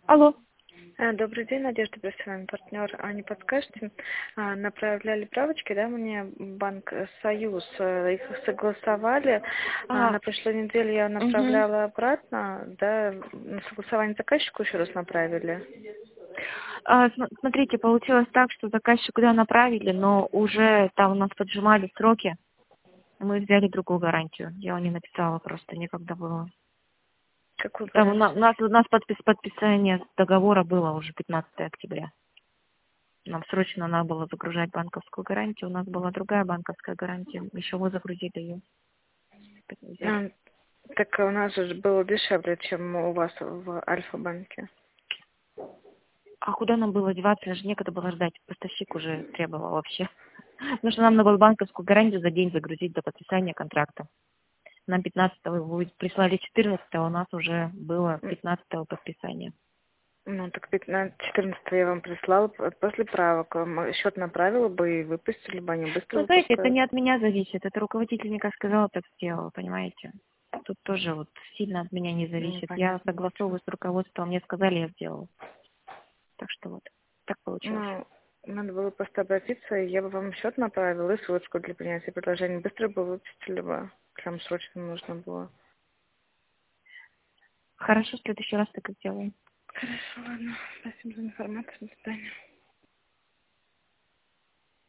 Алло. Добрый день, Надежда, с вами партнер. Не подскажете, направляли правочки, да, мне банк Союз, их согласовали. А, На прошлой неделе я мгм. направляла обратно, да, на согласование заказчику еще раз направили. Смотрите, получилось так, что заказчику да направили, но уже там у нас поджимали сроки. Мы взяли другую гарантию. Я вам не написала, просто некогда было. Какую Там гарантию? у нас подписание договора было уже 15 октября. Нам срочно надо было загружать банковскую гарантию. У нас была другая банковская гарантия. Еще вы загрузили ее. Взяли. А, Так у нас же было дешевле, чем у вас в Альфа-банке. А куда нам было деваться? Же некогда было ждать. Поставщик уже требовал вообще. Потому что нам надо было банковскую гарантию за день загрузить до подписания контракта. Нам 15-го вы прислали 14-го, у нас уже было 15-го подписание. Ну, так 14 я вам прислала после правок. Счет направила бы и выпустили бы, они быстро Ну, знаете, это выпускают. не от меня зависит, это руководитель мне как сказал, так сделал, понимаете? Тут тоже вот сильно от меня не зависит. Я Непонятно ничего. согласовываю с руководством, мне сказали, я сделала. Так что вот, так получилось. Ну, надо было просто обратиться, и я бы вам счет направила и ссылочку для принятия предложений. Быстро бы выпустили бы. Прям срочно нужно было. Хорошо, в следующий раз так и сделаем. Хорошо, ладно. Спасибо за информацию. До свидания.